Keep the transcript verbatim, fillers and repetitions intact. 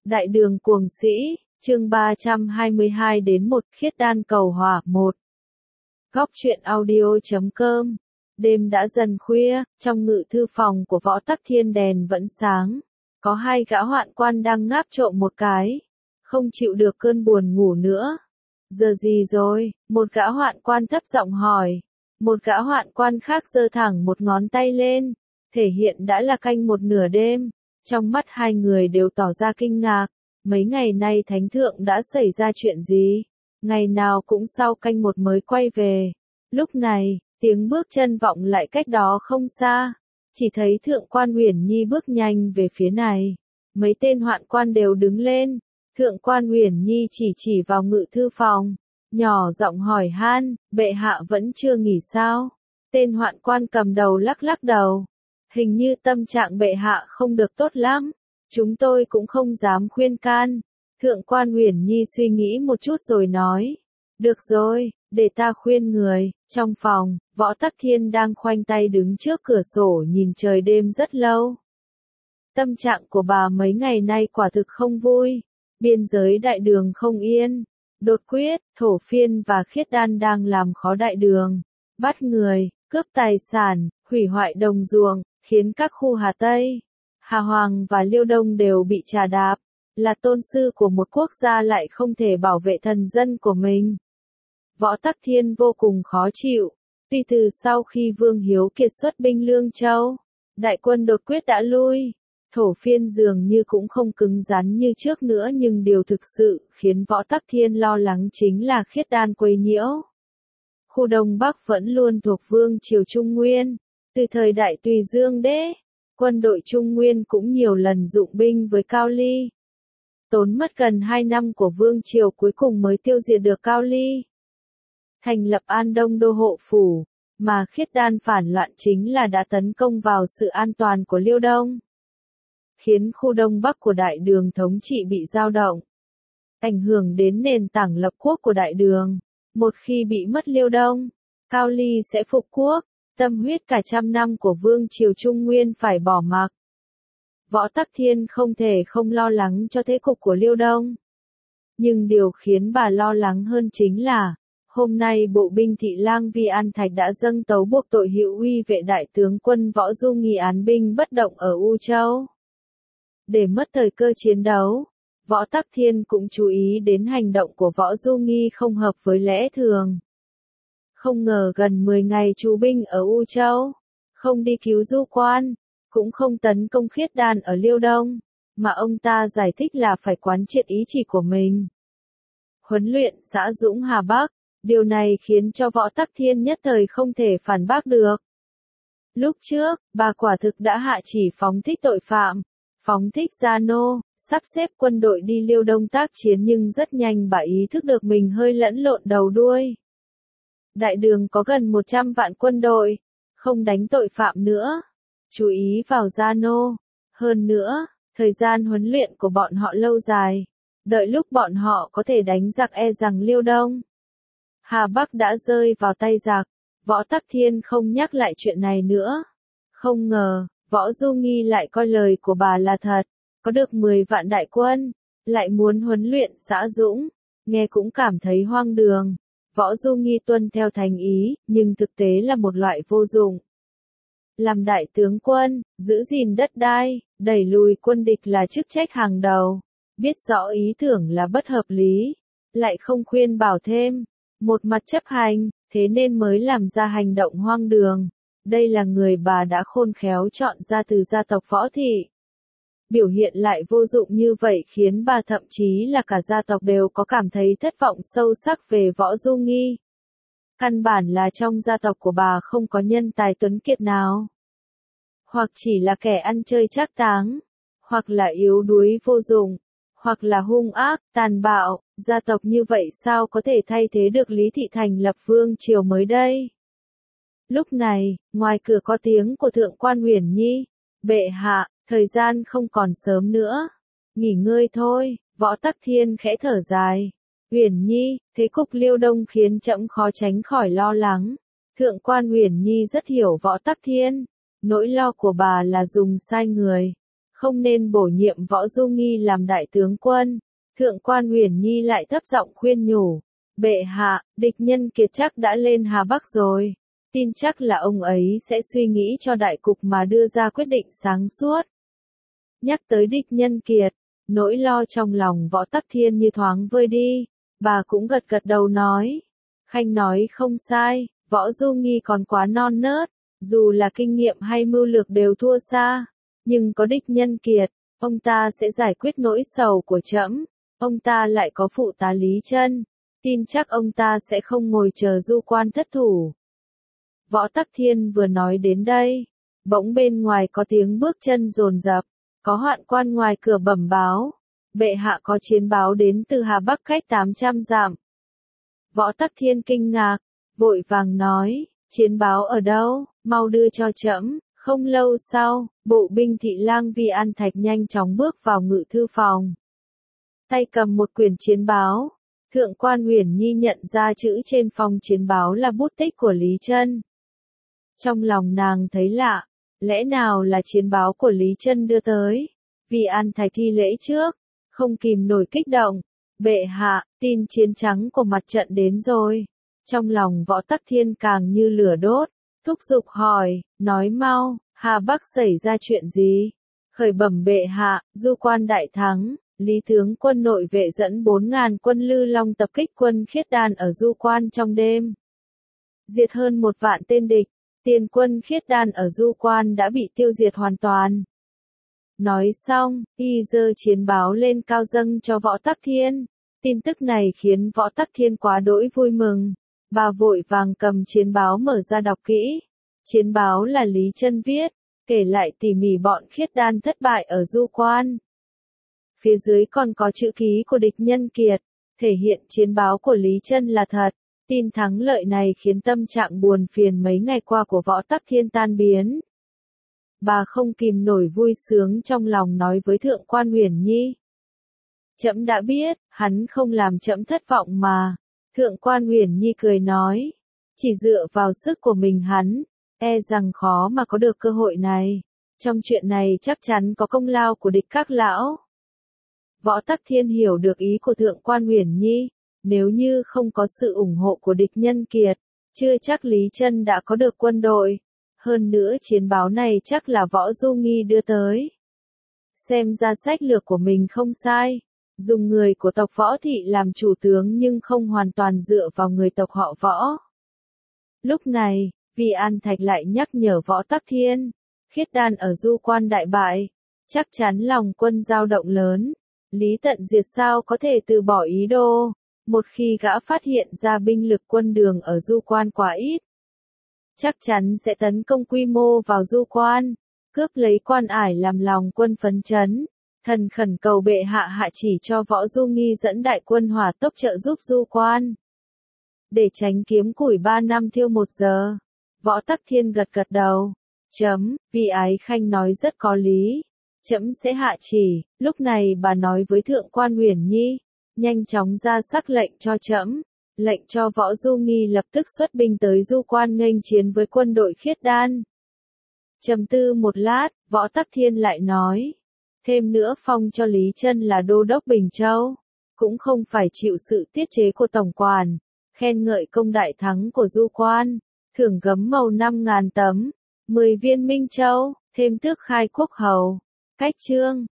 Đại đường cuồng sĩ, chương ba trăm hai mươi hai đến một khiết đan cầu hòa một. Góc truyện audio.com. Đêm đã dần khuya, trong ngự thư phòng của Võ Tắc Thiên đèn vẫn sáng. Có hai gã hoạn quan đang ngáp trộm một cái. Không chịu được cơn buồn ngủ nữa. Giờ gì rồi? Một gã hoạn quan thấp giọng hỏi. Một gã hoạn quan khác giơ thẳng một ngón tay lên. Thể hiện đã là canh một nửa đêm. Trong mắt hai người đều tỏ ra kinh ngạc. Mấy ngày nay thánh thượng đã xảy ra chuyện gì? Ngày nào cũng sau canh một mới quay về. Lúc này, tiếng bước chân vọng lại cách đó không xa. Chỉ thấy thượng quan Uyển Nhi bước nhanh về phía này. Mấy tên hoạn quan đều đứng lên. Thượng quan Uyển Nhi chỉ chỉ vào ngự thư phòng. Nhỏ giọng hỏi han, bệ hạ vẫn chưa nghỉ sao? Tên hoạn quan cầm đầu lắc lắc đầu. Hình như tâm trạng bệ hạ không được tốt lắm. Chúng tôi cũng không dám khuyên can. Thượng quan Uyển Nhi suy nghĩ một chút rồi nói. Được rồi, để ta khuyên người. Trong phòng, Võ Tắc Thiên đang khoanh tay đứng trước cửa sổ nhìn trời đêm rất lâu. Tâm trạng của bà mấy ngày nay quả thực không vui. Biên giới đại đường không yên. Đột quyết, thổ phiên và khiết đan đang làm khó đại đường. Bắt người, cướp tài sản, hủy hoại đồng ruộng, khiến các khu Hà Tây, Hà Hoàng và Liêu Đông đều bị trà đạp. Là tôn sư của một quốc gia lại không thể bảo vệ thần dân của mình. Võ Tắc Thiên vô cùng khó chịu. Tuy từ sau khi Vương Hiếu kiệt xuất binh Lương Châu, đại quân đột quyết đã lui. Thổ phiên dường như cũng không cứng rắn như trước nữa, nhưng điều thực sự khiến Võ Tắc Thiên lo lắng chính là khiết đan quấy nhiễu. Khu Đông Bắc vẫn luôn thuộc Vương triều Trung Nguyên. Từ thời đại Tùy Dương Đế, quân đội Trung Nguyên cũng nhiều lần dụng binh với Cao Ly. Tốn mất gần hai năm của Vương triều cuối cùng mới tiêu diệt được Cao Ly. Thành lập An Đông đô hộ phủ, mà khiết đan phản loạn chính là đã tấn công vào sự an toàn của Liêu Đông. Khiến khu Đông Bắc của đại đường thống trị bị dao động. Ảnh hưởng đến nền tảng lập quốc của đại đường. Một khi bị mất Liêu Đông, Cao Ly sẽ phục quốc. Tâm huyết cả trăm năm của Vương triều Trung Nguyên phải bỏ mặc. Võ Tắc Thiên không thể không lo lắng cho thế cục của Liêu Đông. Nhưng điều khiến bà lo lắng hơn chính là, hôm nay bộ binh Thị Lang Vi An Thạch đã dâng tấu buộc tội Hữu Uy vệ đại tướng quân Võ Du Nghi án binh bất động ở U Châu. Để mất thời cơ chiến đấu, Võ Tắc Thiên cũng chú ý đến hành động của Võ Du Nghi không hợp với lẽ thường. Không ngờ gần mười ngày trú binh ở U Châu, không đi cứu du quan, cũng không tấn công khiết đan ở Liêu Đông, mà ông ta giải thích là phải quán triệt ý chỉ của mình. Huấn luyện xã Dũng Hà Bắc, điều này khiến cho Võ Tắc Thiên nhất thời không thể phản bác được. Lúc trước, bà quả thực đã hạ chỉ phóng thích tội phạm, phóng thích gia nô, sắp xếp quân đội đi Liêu Đông tác chiến, nhưng rất nhanh bà ý thức được mình hơi lẫn lộn đầu đuôi. Đại đường có gần một trăm vạn quân đội, không đánh tội phạm nữa, chú ý vào gia nô. Hơn nữa, thời gian huấn luyện của bọn họ lâu dài, đợi lúc bọn họ có thể đánh giặc e rằng Liêu Đông, Hà Bắc đã rơi vào tay giặc. Võ Tắc Thiên không nhắc lại chuyện này nữa. Không ngờ, Võ Du Nghi lại coi lời của bà là thật, có được mười vạn đại quân, lại muốn huấn luyện xã Dũng, nghe cũng cảm thấy hoang đường. Võ Du Nghi tuân theo thành ý, nhưng thực tế là một loại vô dụng. Làm đại tướng quân, giữ gìn đất đai, đẩy lùi quân địch là chức trách hàng đầu. Biết rõ ý tưởng là bất hợp lý, lại không khuyên bảo thêm. Một mặt chấp hành, thế nên mới làm ra hành động hoang đường. Đây là người bà đã khôn khéo chọn ra từ gia tộc Võ Thị. Biểu hiện lại vô dụng như vậy khiến bà thậm chí là cả gia tộc đều có cảm thấy thất vọng sâu sắc về Võ Du Nghi. Căn bản là trong gia tộc của bà không có nhân tài tuấn kiệt nào. Hoặc chỉ là kẻ ăn chơi trác táng, hoặc là yếu đuối vô dụng, hoặc là hung ác, tàn bạo. Gia tộc như vậy sao có thể thay thế được Lý Thị thành lập vương triều mới đây? Lúc này, ngoài cửa có tiếng của thượng quan Uyển Nhi. Bệ hạ, thời gian không còn sớm nữa. Nghỉ ngơi thôi. Võ Tắc Thiên khẽ thở dài. Uyển Nhi, thế cục Liêu Đông khiến trẫm khó tránh khỏi lo lắng. Thượng quan Uyển Nhi rất hiểu Võ Tắc Thiên. Nỗi lo của bà là dùng sai người. không nên bổ nhiệm Võ Du Nghi làm đại tướng quân. Thượng quan Uyển Nhi lại thấp giọng khuyên nhủ, bệ hạ, địch nhân kiệt chắc đã lên Hà Bắc rồi, tin chắc là ông ấy sẽ suy nghĩ cho đại cục mà đưa ra quyết định sáng suốt. Nhắc tới địch nhân kiệt, nỗi lo trong lòng Võ Tắc Thiên như thoáng vơi đi, bà cũng gật gật đầu nói, Khanh nói không sai, Võ Du Nghi còn quá non nớt, dù là kinh nghiệm hay mưu lược đều thua xa, nhưng có địch nhân kiệt, ông ta sẽ giải quyết nỗi sầu của trẫm. Ông ta lại có phụ tá Lý Chân, tin chắc ông ta sẽ không ngồi chờ Du Quan thất thủ. Võ Tắc Thiên vừa nói đến đây, bỗng bên ngoài có tiếng bước chân dồn dập, có hoạn quan ngoài cửa bẩm báo, bệ hạ có chiến báo đến từ Hà Bắc cách tám trăm dặm. Võ Tắc Thiên kinh ngạc, vội vàng nói, chiến báo ở đâu, mau đưa cho trẫm. Không lâu sau, bộ binh thị lang Vi An Thạch nhanh chóng bước vào ngự thư phòng. Tay cầm một quyển chiến báo, Thượng quan Uyển Nhi nhận ra chữ trên phong chiến báo là bút tích của Lý Chân. Trong lòng nàng thấy lạ, lẽ nào là chiến báo của Lý Chân đưa tới? Vi An Thạch thi lễ trước, không kìm nổi kích động, bệ hạ, tin chiến trắng của mặt trận đến rồi. Trong lòng Võ Tắc Thiên càng như lửa đốt, thúc giục hỏi, nói mau, Hà Bắc xảy ra chuyện gì? Khởi bẩm bệ hạ, Du Quan đại thắng. Lý tướng quân nội vệ dẫn bốn ngàn quân Lư Long tập kích quân Khiết Đan ở Du Quan trong đêm. Diệt hơn một vạn tên địch, tiền quân Khiết Đan ở Du Quan đã bị tiêu diệt hoàn toàn. Nói xong, y giơ chiến báo lên cao dâng cho Võ Tắc Thiên. Tin tức này khiến Võ Tắc Thiên quá đỗi vui mừng. Bà vội vàng cầm chiến báo mở ra đọc kỹ. Chiến báo là Lý Chân viết, kể lại tỉ mỉ bọn Khiết Đan thất bại ở Du Quan. Phía dưới còn có chữ ký của địch nhân kiệt, thể hiện chiến báo của Lý Chân là thật. Tin thắng lợi này khiến tâm trạng buồn phiền mấy ngày qua của Võ Tắc Thiên tan biến. Bà không kìm nổi vui sướng trong lòng nói với Thượng quan Uyển Nhi. Trẫm đã biết, hắn không làm trẫm thất vọng mà. Thượng quan Uyển Nhi cười nói, chỉ dựa vào sức của mình hắn, e rằng khó mà có được cơ hội này. Trong chuyện này chắc chắn có công lao của địch các lão. Võ Tắc Thiên hiểu được ý của Thượng quan Uyển Nhi, nếu như không có sự ủng hộ của địch nhân kiệt, chưa chắc Lý Chân đã có được quân đội. Hơn nữa chiến báo này chắc là Võ Du Nghi đưa tới. Xem ra sách lược của mình không sai, dùng người của tộc Võ Thị làm chủ tướng nhưng không hoàn toàn dựa vào người tộc họ Võ. Lúc này, Vi An Thạch lại nhắc nhở Võ Tắc Thiên, Khiết Đan ở Du Quan đại bại, chắc chắn lòng quân dao động lớn. Lý Tận Diệt sao có thể từ bỏ ý đồ, một khi gã phát hiện ra binh lực quân Đường ở Du Quan quá ít. Chắc chắn sẽ tấn công quy mô vào Du Quan, cướp lấy Quan Ải làm lòng quân phấn chấn. Thần khẩn cầu bệ hạ hạ chỉ cho Võ Du Nghi dẫn đại quân hỏa tốc trợ giúp Du Quan. Để tránh kiếm củi ba năm thiêu một giờ. Võ Tắc Thiên gật gật đầu. Chấm, vì Ái Khanh nói rất có lý. Trẫm sẽ hạ chỉ. Lúc này bà nói với Thượng quan Uyển Nhi, nhanh chóng ra sắc lệnh cho trẫm, lệnh cho Võ Du Nghi lập tức xuất binh tới Du Quan nghênh chiến với quân đội Khiết Đan. Trầm tư một lát, Võ Tắc Thiên lại nói, thêm nữa phong cho Lý Chân là đô đốc Bình Châu, cũng không phải chịu sự tiết chế của tổng quản, khen ngợi công đại thắng của Du Quan, thưởng gấm màu năm ngàn tấm, mười viên Minh Châu, thêm tước khai quốc hầu, cách trương.